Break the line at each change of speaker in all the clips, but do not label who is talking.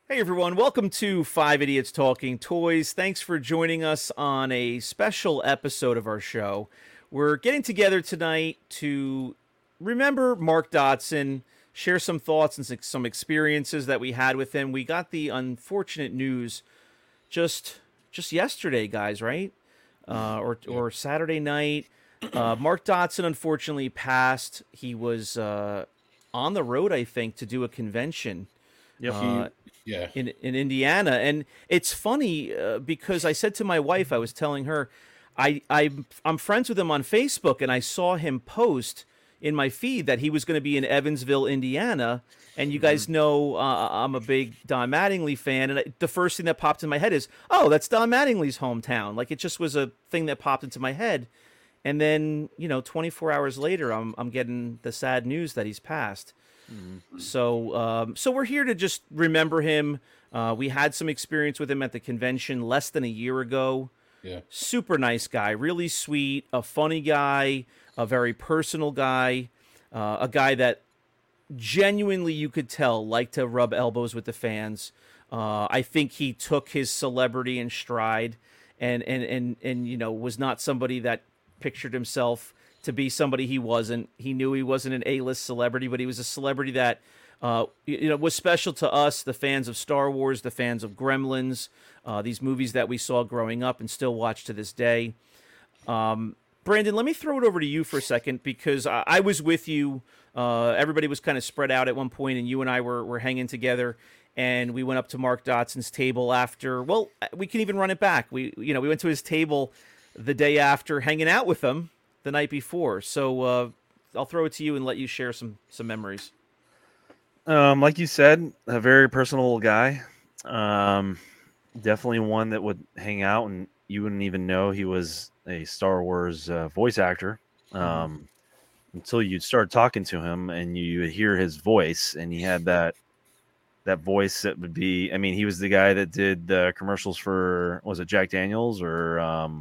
Hey everyone, welcome to Five Idiots Talking Toys. Thanks for joining us on a special episode of our show. We're getting together tonight to remember Mark Dodson, share some thoughts and some experiences that we had with him. We got the unfortunate news just just yesterday, guys, right?
Yeah.
Or Saturday night. Mark Dodson unfortunately passed. He was on the road, I think, to do a convention.
Yep.
Uh,
He, yeah.
in Indiana, and it's funny because I said to my wife, I was telling her, I'm friends with him on Facebook, and I saw him post in my feed that he was going to be in Evansville, Indiana. And you
hmm
guys know I'm a big Don Mattingly fan, and the first thing that popped in my head is, oh, that's Don Mattingly's hometown. Like it just was a thing that popped into my head, and then 24 hours later, I'm getting the sad news that he's passed.
hmm
So we're here to just remember him. We had some experience with him at the convention less than a year ago.
Yeah.
Super nice guy, really sweet, a funny guy, a very personal guy, a guy that genuinely you could tell liked to rub elbows with the fans. I think he took his celebrity in stride, and was not somebody that pictured himself to be somebody he wasn't. He knew he wasn't an A-list celebrity, but he was a celebrity that was special to us, the fans of Star Wars, the fans of Gremlins, these movies that we saw growing up and still watch to this day. Brandon, let me throw it over to you for a second because I was with you. Everybody was kind of spread out at one point, and you and I were hanging together. And we went up to Mark Dotson's table after. Well, we can even run it back. We went to his table the day after, hanging out with him the night before. So I'll throw it to you and let you share some memories.
Like you said, a very personal guy. Um, Definitely one that would hang out, and you wouldn't even know he was a Star Wars voice actor
Mm-hmm.
until you'd start talking to him, and you would hear his voice, and he had that voice that would be. I mean, he was the guy that did the commercials for, was it Jack Daniels or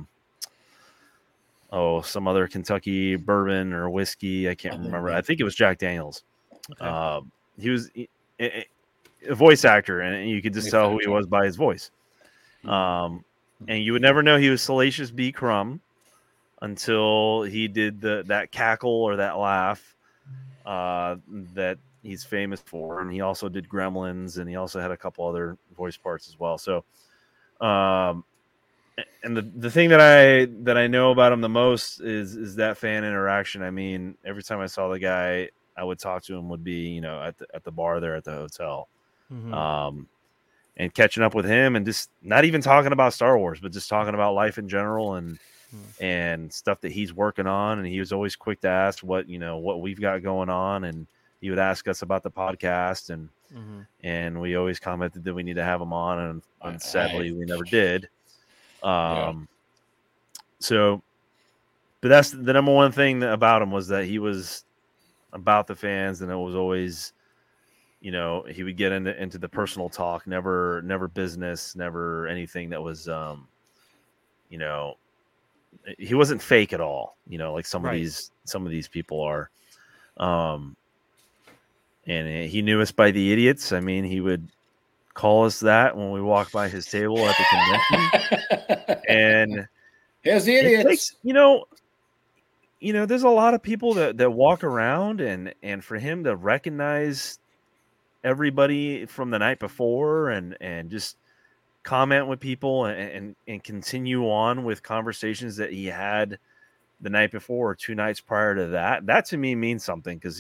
some other Kentucky bourbon or whiskey? I can't remember. I think it was Jack Daniels.
Okay.
He was a voice actor, and you could just
Voice
tell who he
actor.
was by his voice.
Mm-hmm.
And you would never know he was Salacious B. Crumb until he did that cackle or that laugh that he's famous for. And he also did Gremlins, and he also had a couple other voice parts as well. So, um, and the thing that I know about him the most is that fan interaction. I mean, every time I saw the guy, I would talk to him would be, at the bar there at the hotel.
Mm-hmm.
Um, and catching up with him and just not even talking about Star Wars, but just talking about life in general and stuff that he's working on. And he was always quick to ask what we've got going on. And he would ask us about the podcast,
Mm-hmm.
and we always commented that we need to have him on. And,
I,
and sadly
I
we never did.
yeah.
Um, so, but that's the number one thing about him, was that he was about the fans, and it was always, he would get into the personal talk, never business, never anything that was, you know, he wasn't fake at all, like
Right.
some of these people are. Um, and he knew us by the idiots. I mean, he would call us that when we walked by his table at the convention, and
Here's the
it
idiots.
takes, there's a lot of people that walk around, and for him to recognize everybody from the night before and just comment with people and continue on with conversations that he had the night before or 2 nights prior to that to me means something, because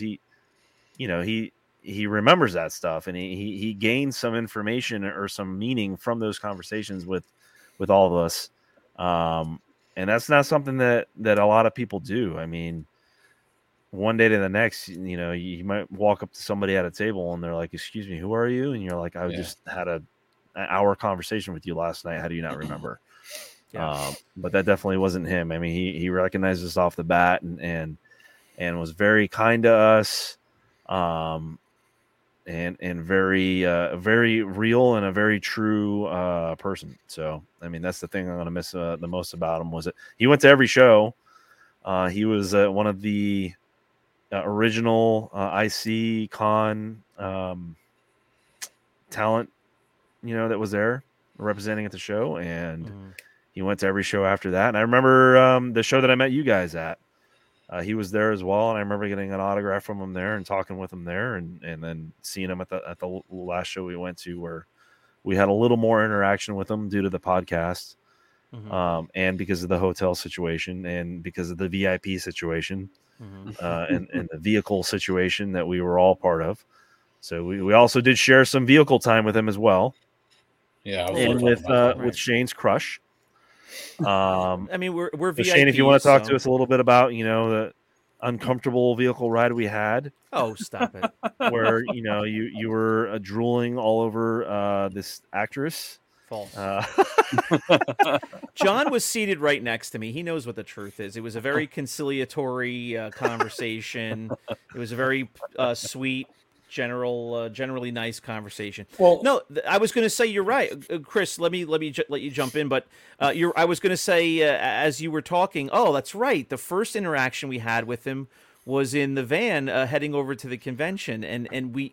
he remembers that stuff, and he gains some information or some meaning from those conversations with all of us. And that's not something that a lot of people do. I mean, one day to the next, you might walk up to somebody at a table and they're like, "Excuse me, who are you?" And you're like, "I
Yeah.
just had an hour conversation with you last night. How do you not remember?"
Yeah.
But that definitely wasn't him. I mean, he recognized us off the bat, and was very kind to us, and very real and a very true person. So, I mean, that's the thing I'm going to miss the most about him, was that he went to every show. He was one of the original IC Con talent that was there representing at the show, and he went to every show after that. And I remember the show that I met you guys at. He was there as well, and I remember getting an autograph from him there and talking with him there, and then seeing him at the last show we went to, where we had a little more interaction with him due to the podcast, and because of the hotel situation, and because of the VIP situation, and the vehicle situation that we were all part of. So we also did share some vehicle time with him as well.
Yeah,
and with Shane's crush.
I mean, we're VIPs,
Shane, if you want to talk to us a little bit about the uncomfortable vehicle ride we had.
Oh, stop it!
Where you were drooling all over this actress.
False. John was seated right next to me. He knows what the truth is. It was a very conciliatory conversation. It was a very sweet, generally nice conversation.
Well,
no, I was going to say you're right, Chris. Let me let you jump in, but I was going to say as you were talking. Oh, that's right. The first interaction we had with him was in the van heading over to the convention, and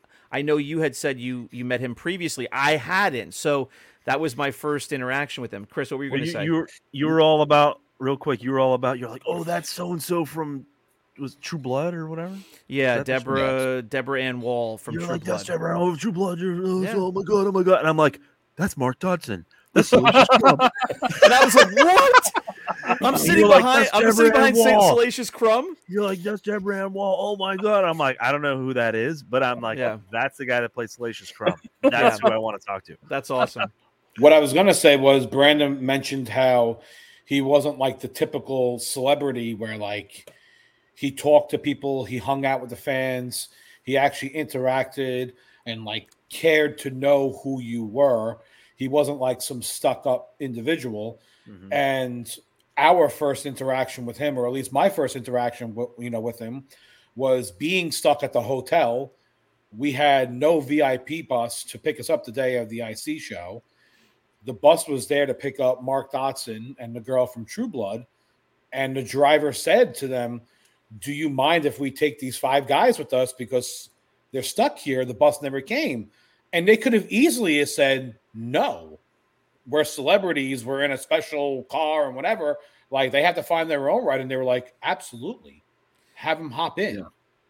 I know you had said you met him previously. I hadn't, so that was my first interaction with him. Chris, what were you going to say?
You were all about real quick. You were all about. You're like, oh, that's so and so from. Was True Blood or whatever?
Yeah, Deborah Ann Wall from True Blood.
That's Deborah Ann Wall from True Blood. Oh my god! And I'm like, that's Mark Dodson. That's Salacious Crumb.
And I was like, what? I'm sitting behind Salacious Crumb.
You're like, that's Deborah Ann Wall. Oh my god! I'm like, I don't know who that is, but I'm like, that's the guy that played Salacious Crumb. That's who I want to talk to.
That's awesome.
What I was gonna say was Brandon mentioned how he wasn't like the typical celebrity where like. He talked to people. He hung out with the fans. He actually interacted and like cared to know who you were. He wasn't like some stuck-up individual. Mm-hmm. And our first interaction with him, or at least my first interaction with him, was being stuck at the hotel. We had no VIP bus to pick us up the day of the IC show. The bus was there to pick up Mark Dodson and the girl from True Blood. And the driver said to them, do you mind if we take these 5 guys with us because they're stuck here? The bus never came. And they could have easily said, no, we're celebrities. We're in a special car and whatever. Like they have to find their own ride. And they were like, absolutely. Have them hop in. Yeah.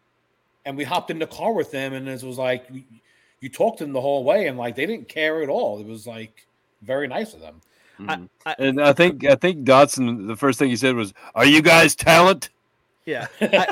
And we hopped in the car with them. And it was like, you talked to them the whole way. And like, they didn't care at all. It was like very nice of them.
Mm-hmm. And I think Dodson, the first thing he said was, are you guys talent?
Yeah,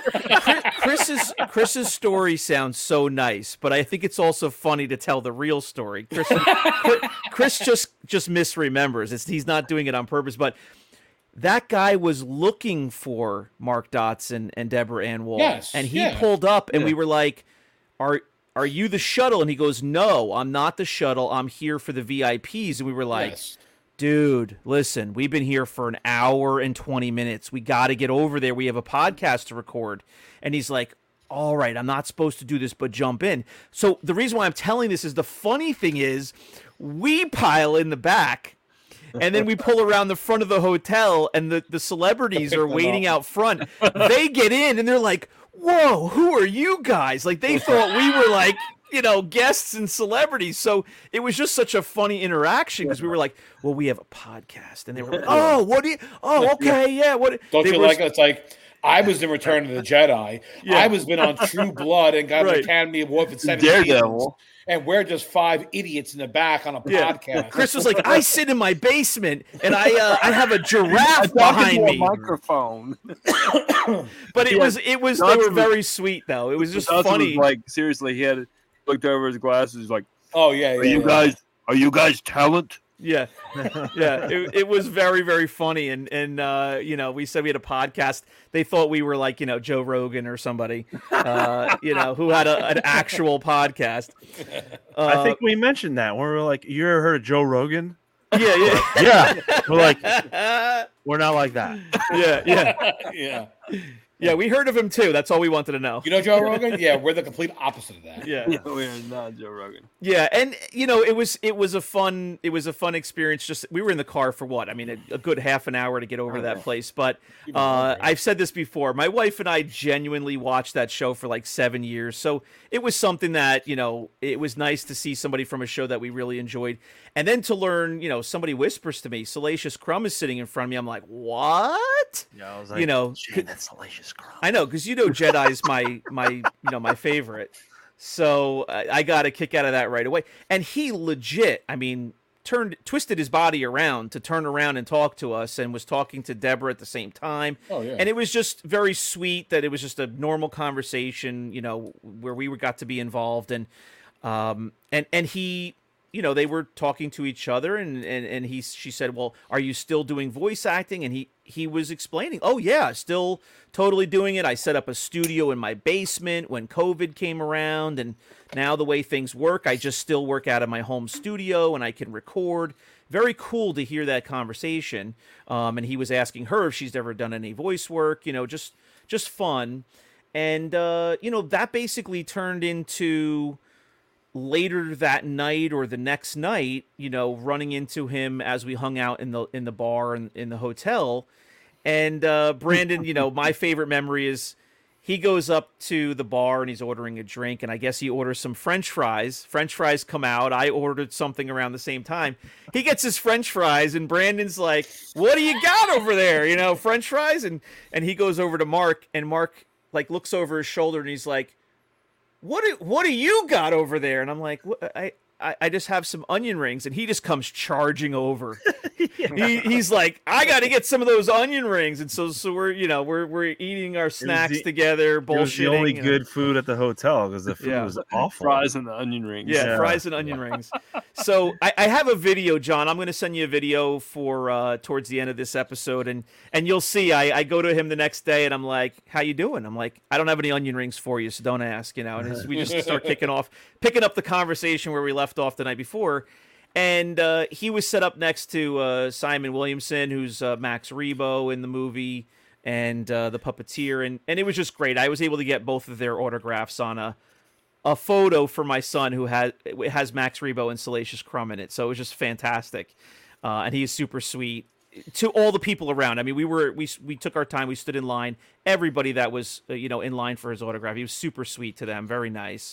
Chris's story sounds so nice, but I think it's also funny to tell the real story. Chris just misremembers. He's not doing it on purpose, but that guy was looking for Mark Dodson and Deborah Ann Wall, and he pulled up, and we were like, "Are you the shuttle?" And he goes, "No, I'm not the shuttle. I'm here for the VIPs." And we were like. Yes. Dude, listen, we've been here for an hour and 20 minutes. We got to get over there. We have a podcast to record. And he's like, all right, I'm not supposed to do this, but jump in. So the reason why I'm telling this is the funny thing is we pile in the back and then we pull around the front of the hotel and the celebrities are waiting out front. They get in and they're like, whoa, who are you guys? Like they thought we were like... guests and celebrities. So it was just such a funny interaction because we were like, well, we have a podcast. And they were like, oh, what do you, oh, okay, yeah. What?
Don't you like, it's like, I was in Return of the Jedi. Yeah. I was been on True Blood and got an Academy Award for 7 seasons. And we're just 5 idiots in the back on a podcast.
Chris was like, I sit in my basement and I have a giraffe behind me.
Microphone.
But they were very sweet though. It was just funny.
Was like seriously, he had looked over his glasses like,
oh yeah,
are you guys talent?
Yeah. It was very, very funny. And we said we had a podcast. They thought we were like, Joe Rogan or somebody, who had an actual podcast.
I think we mentioned that when we were like, you ever heard of Joe Rogan?
Yeah.
Yeah. We're like, we're not like that.
Yeah. Yeah, we heard of him too. That's all we wanted to know.
You know Joe Rogan? Yeah, we're the complete opposite of that.
Yeah.
We are not Joe Rogan.
Yeah, and it was a fun experience. Just we were in the car for what? I mean, a good half an hour to get over to that place. But I've said this before. My wife and I genuinely watched that show for like 7 years. So it was something that, it was nice to see somebody from a show that we really enjoyed. And then to learn, somebody whispers to me, Salacious Crumb is sitting in front of me. I'm like, what?
Yeah, I was like, that's Salacious Crumb.
I know, because Jedi's my favorite. So I got a kick out of that right away. And he legit, twisted his body around to turn around and talk to us, and was talking to Deborah at the same time.
Oh, yeah.
And it was just very sweet that it was just a normal conversation, where we got to be involved. And he, they were talking to each other, and she said, well, are you still doing voice acting? And he was explaining, oh yeah, still totally doing it. I set up a studio in my basement when COVID came around, and now the way things work, I just still work out of my home studio and I can record. Very cool to hear that conversation. And he was asking her if she's ever done any voice work, just fun. And, that basically turned into later that night or the next night, running into him as we hung out in the bar and in the hotel. And Brandon, my favorite memory is he goes up to the bar and he's ordering a drink, and I guess he orders some French fries. French fries come out. I ordered something around the same time. He gets his French fries, and Brandon's like, what do you got over there? French fries? And he goes over to Mark, and Mark looks over his shoulder and he's like, what do you got over there? And I'm like, I just have some onion rings. And he just comes charging over. He's like, I got to get some of those onion rings. And so we're eating our snacks together, bullshitting. It was
the only good food at the hotel, because the food was awful.
Fries and the onion rings.
Yeah, fries and onion rings. So I have a video, John. I'm going to send you a video for towards the end of this episode, and you'll see. I go to him the next day, and I'm like, how you doing? I'm like, I don't have any onion rings for you, so don't ask. And we just start picking up the conversation where we left off the night before. And he was set up next to Simon Williamson, who's Max Rebo in the movie, and the puppeteer, and it was just great. I was able to get both of their autographs on a photo for my son who has Max Rebo and Salacious Crumb in it. So it was just fantastic, and he is super sweet to all the people around. I mean, we took our time. We stood in line. Everybody that was in line for his autograph, he was super sweet to them. Very nice.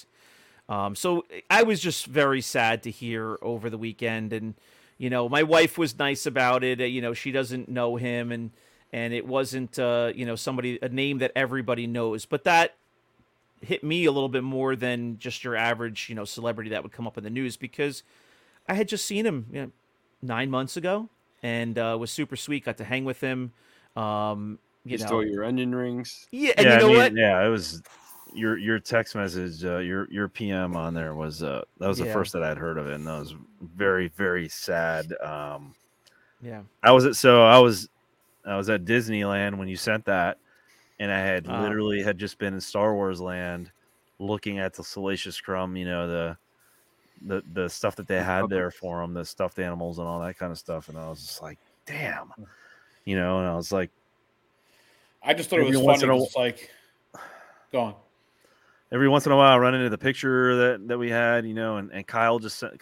So I was just very sad to hear over the weekend, and my wife was nice about it. She doesn't know him, and it wasn't a name that everybody knows, but that hit me a little bit more than just your average celebrity that would come up in the news, because I had just seen him 9 months ago, and was super sweet. Got to hang with him.
You stole your onion rings.
Yeah, and what?
Yeah, it was. Your text message, your PM on there was that was the first that I'd heard of it, and that was very, very sad.
Yeah,
I was at Disneyland when you sent that, and I had literally had just been in Star Wars Land, looking at the Salacious Crumb, the stuff that they had there for them, the stuffed animals and all that kind of stuff, and I was just like, damn, and I was like,
I just thought it was funny. It's like, go on.
Every once in a while, I run into the picture that we had, and Kyle just sent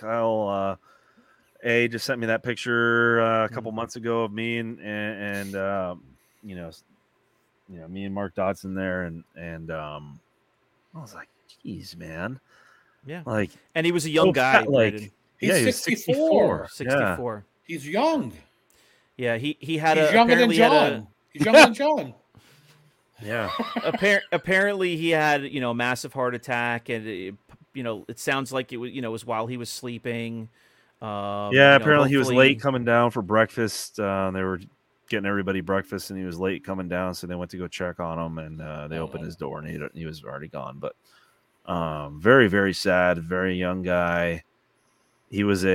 me that picture a couple months ago of me and me and Mark Dodson there, and I was like, geez, man,
yeah,
and
he was a young guy,
he's 64.
64.
Yeah. He's young.
Yeah, he had
He's younger than John. He's younger than John.
Yeah.
Apparently he had, a massive heart attack, and it sounds like it was, was while he was sleeping.
Apparently he was late coming down for breakfast. They were getting everybody breakfast, and he was late coming down, so they went to go check on him, and they opened his door, and he was already gone. But very, very sad, very young guy. He was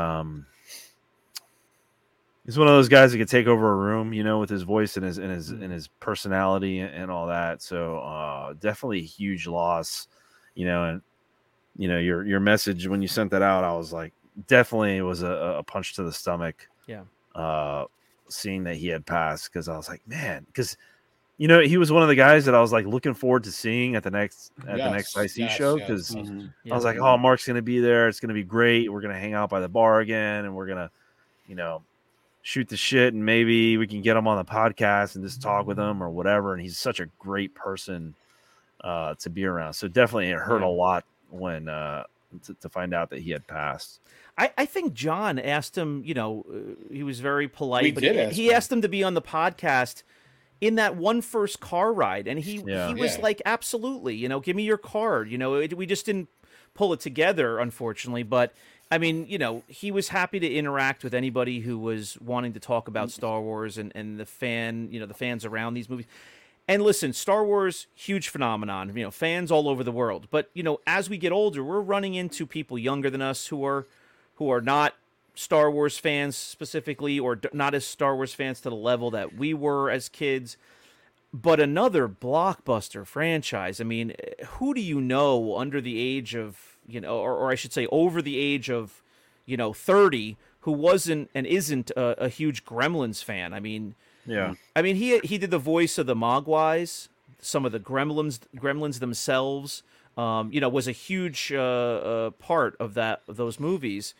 he's one of those guys that could take over a room, with his voice and his personality and all that. So definitely a huge loss, and your message when you sent that out, I was like, definitely it was a punch to the stomach.
Yeah.
Seeing that he had passed, because I was like, man, because You know, he was one of the guys that I was like looking forward to seeing at the next
Yes,
IC
yes,
show
yes.
because
Yeah.
I was like, oh, Mark's gonna be there. It's gonna be great. We're gonna hang out by the bar again, and we're gonna, you know, shoot the shit, and maybe we can get him on the podcast and just talk with him or whatever. And he's such a great person to be around. So definitely, it hurt a lot when to find out that he had passed.
I think John asked him, you know, he was very polite,
We
but
did
he,
ask
he
him.
asked him to be on the podcast in that one first car ride. And he
Yeah.
was
Yeah.
like, absolutely, you know, give me your card. You know, we just didn't pull it together, unfortunately. But I mean, you know, he was happy to interact with anybody who was wanting to talk about Star Wars and the fans around these movies. And listen, Star Wars, huge phenomenon, you know, fans all over the world. But, you know, as we get older, we're running into people younger than us who are not Star Wars fans specifically, or not as Star Wars fans to the level that we were as kids. But another blockbuster franchise. I mean, who do you know under the age of, you know, or I should say over the age of, you know, 30 who wasn't and isn't a huge Gremlins fan? I mean,
Yeah.
he did the voice of the Mogwais, some of the Gremlins themselves. You know, was a huge part of those movies,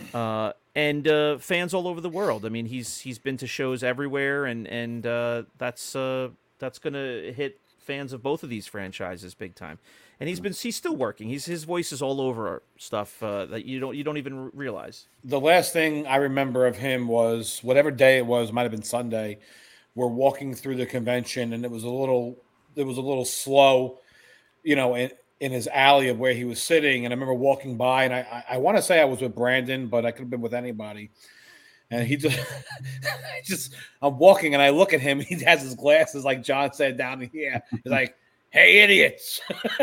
and fans all over the world. I mean, he's been to shows everywhere, and that's gonna hit fans of both of these franchises big time. And he's still working. His voice is all over stuff that you don't even realize.
The last thing I remember of him was whatever day it was, might have been Sunday. We're walking through the convention, and it was a little slow, you know, in his alley of where he was sitting. And I remember walking by, and I want to say I was with Brandon, but I could have been with anybody. And he just, I'm walking, and I look at him. He has his glasses, like John said, down here. He's like, "Hey, idiots!"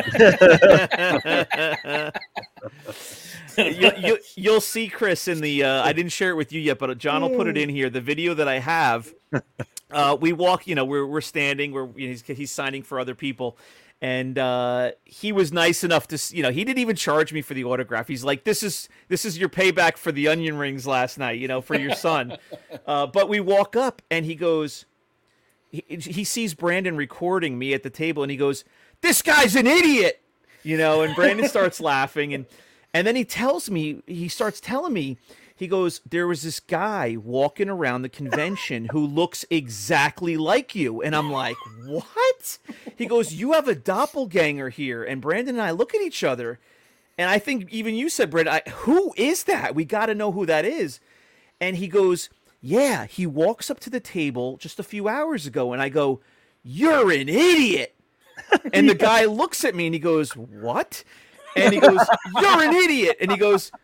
You'll see Chris in the. I didn't share it with you yet, but John will put it in here. The video that I have. We walk. You know, we're standing. He's signing for other people, and he was nice enough to. You know, he didn't even charge me for the autograph. He's like, "This is your payback for the onion rings last night. You know, for your son." But we walk up, and he goes. He sees Brandon recording me at the table, and he goes, "This guy's an idiot," you know. And Brandon starts laughing, and then he starts telling me, he goes, "There was this guy walking around the convention who looks exactly like you," and I'm like, "What?" He goes, "You have a doppelganger here," and Brandon and I look at each other, and I think even you said, Brandon, "Who is that? We got to know who that is," and he goes. Yeah, he walks up to the table just a few hours ago, and I go, "You're an idiot." And the guy looks at me and he goes, "What?" And he goes, "You're an idiot." And he goes,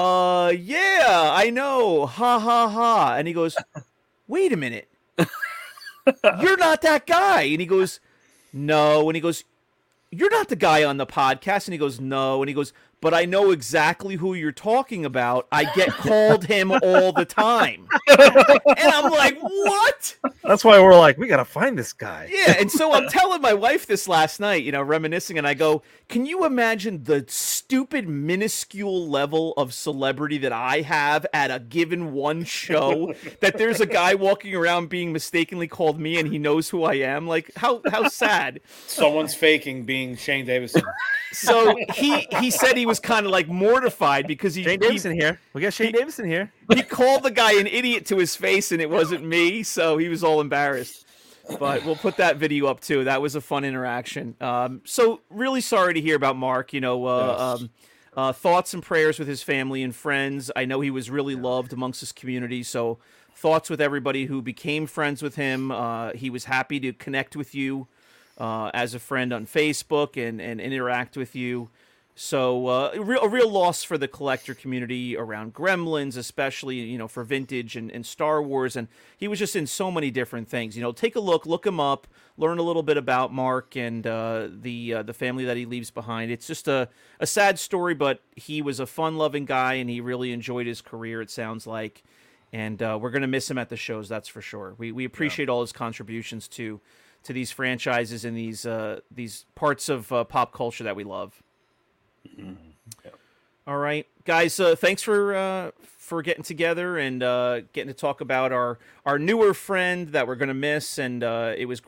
yeah, I know. Ha ha ha. And he goes, "Wait a minute. You're not that guy." And he goes, "No." And he goes, "You're not the guy on the podcast." And he goes, "No." And he goes, "But I know exactly who you're talking about. I get called him all the time." And I'm like, "What?"
That's why we're like, we got to find this guy.
Yeah, and so I'm telling my wife this last night, you know, reminiscing, and I go, "Can you imagine the stupid, minuscule level of celebrity that I have at a given one show? That there's a guy walking around being mistakenly called me, and he knows who I am? Like, how sad."
Someone's faking being Shane Davison.
So he said he was kind of like mortified because
Shane Davison here. We got Shane Davison here.
he called the guy an idiot to his face, and it wasn't me, so he was all embarrassed. But we'll put that video up too. That was a fun interaction. So really sorry to hear about Mark. You know, thoughts and prayers with his family and friends. I know he was really loved amongst his community. So thoughts with everybody who became friends with him. He was happy to connect with you as a friend on Facebook and interact with you. So a real loss for the collector community around Gremlins, especially, you know, for vintage and Star Wars. And he was just in so many different things. You know, take a look him up, learn a little bit about Mark and the family that he leaves behind. It's just a sad story, but he was a fun-loving guy, and he really enjoyed his career, it sounds like. And we're going to miss him at the shows, that's for sure. We appreciate all his contributions to these franchises and these parts of pop culture that we love.
Mm-hmm. Yep.
All right, guys. Thanks for getting together and getting to talk about our newer friend that we're going to miss. And it was great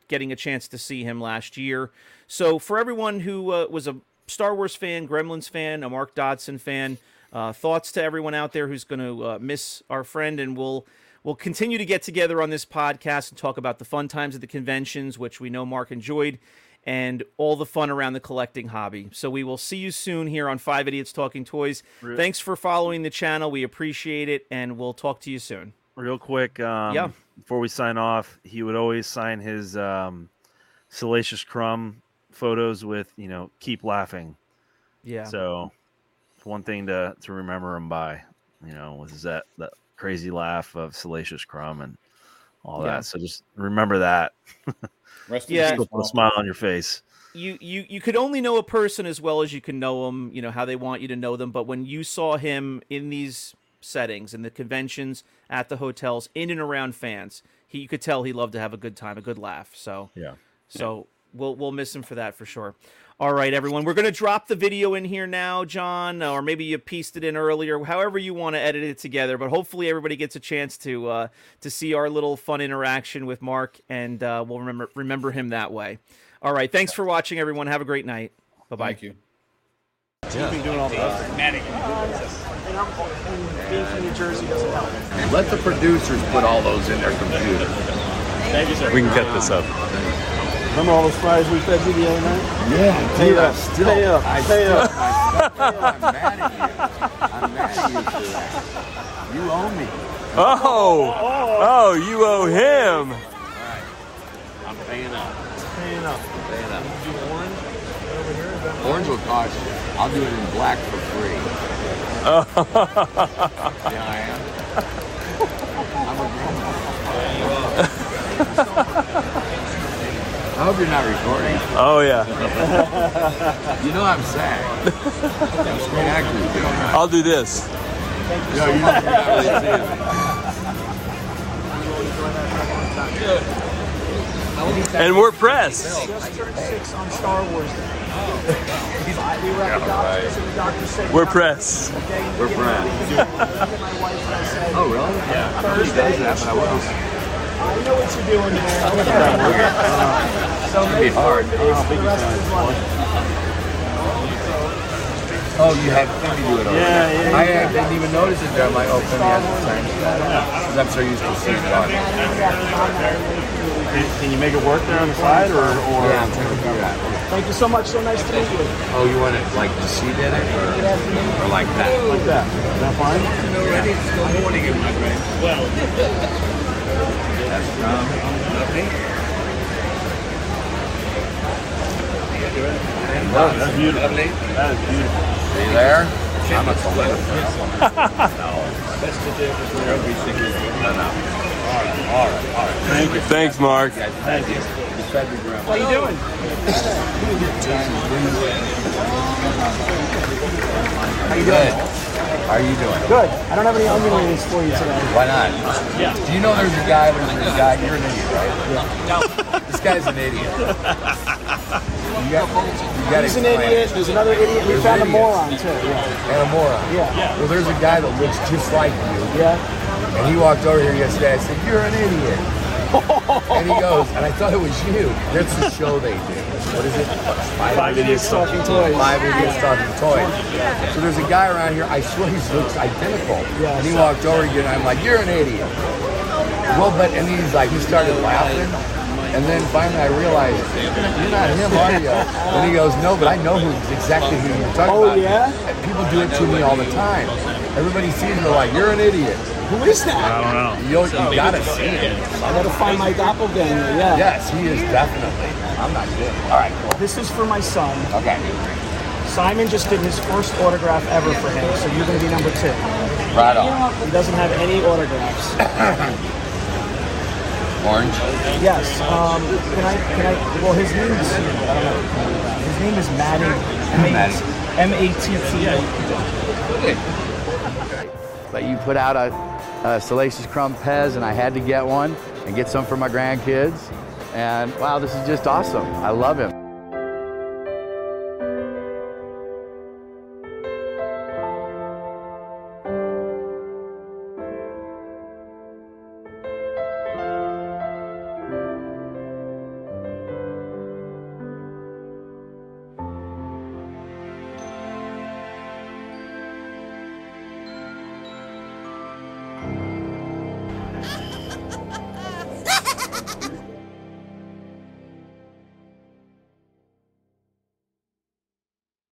getting a chance to see him last year. So for everyone who was a Star Wars fan, Gremlins fan, a Mark Dodson fan, thoughts to everyone out there who's going to miss our friend, and we'll continue to get together on this podcast and talk about the fun times at the conventions, which we know Mark enjoyed, and all the fun around the collecting hobby. So we will see you soon here on 5 Idiots Talking Toys.
Really?
Thanks for following the channel. We appreciate it, and we'll talk to you soon.
Real quick, before we sign off, he would always sign his Salacious Crumb photos with, keep laughing.
Yeah.
So it's one thing to remember him by, was that crazy laugh of Salacious Crumb and all that. So just remember that.
Rest in
Yeah.
peace,
Put a smile on your face.
You could only know a person as well as you can know them, how they want you to know them. But when you saw him in these settings, in the conventions, at the hotels, in and around fans, you could tell he loved to have a good time, a good laugh. So we'll miss him for that for sure. All right, everyone, we're going to drop the video in here now, John, or maybe you pieced it in earlier, however you want to edit it together. But hopefully everybody gets a chance to see our little fun interaction with Mark, and we'll remember him that way. All right, thanks for watching, everyone. Have a great night. Bye-bye.
Thank you.
Being from New Jersey doesn't help.
Let the producers put all those in their computer.
Thank you, sir.
We can cut this up.
Remember all those fries we fed you the other night?
Yeah,
Pay
dude,
up. Pay up. Pay up.
I'm mad at you. I'm mad at you for that. You owe me.
Oh, you owe him.
All right. I'm paying up.
Paying up.
Paying up.
You do orange over here? Is that
Orange will cost you. I'll do it in black for free. Yeah, I am. I'm a I hope you're not recording.
Oh yeah.
You know I'm sad. That's great acting you're doing, right?
I'll do this.
No, you're not really seeing me.
And we're pressed.
just turned 6 on Star Wars. We were at the doctor's and the doctor said
We're pressed.
We're friends.
my wife and I said,
Oh, really? Yeah.
Thursday.
But I will.
I know what you're doing there. So
It'd be
make
hard.
for the rest of his life.
Oh, you had to do it over there. I didn't even notice it there. I'm like, oh, Penny has the same stuff. Because I'm so used to seeing it.
Can you make it work there on the side, or?
Yeah, I'm trying to do that.
Thank you so much. So nice to meet you.
Oh, you want it like the seat in it, or like that?
Like that. Is that fine?
Ready? Good morning, my friend. Well, that's lovely.
That's beautiful. Lovely. That is beautiful.
Are you there? I'm a collector. No.
Best to do is where everything is.
No. All right.
Thank you.
Thank Mark.
Thank you. You fed me, Grandma.
How you doing?
How you doing? How are you doing?
Good. I don't have any onion rings for you today.
Why not? Yeah. Do you know there's a guy, you're an idiot, right? Yeah. This guy's an idiot.
He's an idiot. There's another idiot. We found a moron, too. Yeah.
And a moron.
Yeah.
Well, there's a guy that looks just like you.
Yeah.
And he walked over here yesterday. I said, "You're an idiot." And he goes, and I thought it was you. That's the show they do. What is it?
5 Idiots Talking Toys.
5 Idiots Talking Toys. So there's a guy around here, I swear he looks identical.
Yes.
And he walked over again, and I'm like, "You're an idiot." Well, but, and he's like, he started laughing. And then finally I realized, "You're not him, are you?" And he goes, "No, but I know exactly who you're talking about."
Oh, yeah?
And people do it to me all the time. Everybody sees me like, "You're an idiot."
Who is that?
I don't know.
You gotta see him.
I gotta find my doppelganger, yeah.
Yes, he is definitely. I'm not good. All right, cool.
This is for my son.
Okay.
Simon just did his first autograph ever for him, so you're gonna be number 2.
Right on.
He doesn't have any autographs.
Orange.
Yes. Can I? Well, his name is. I don't know. His name is Matty. M-A-T-T.
But you put out a Salacious Crumb Pez, and I had to get one and get some for my grandkids. And wow, this is just awesome. I love him.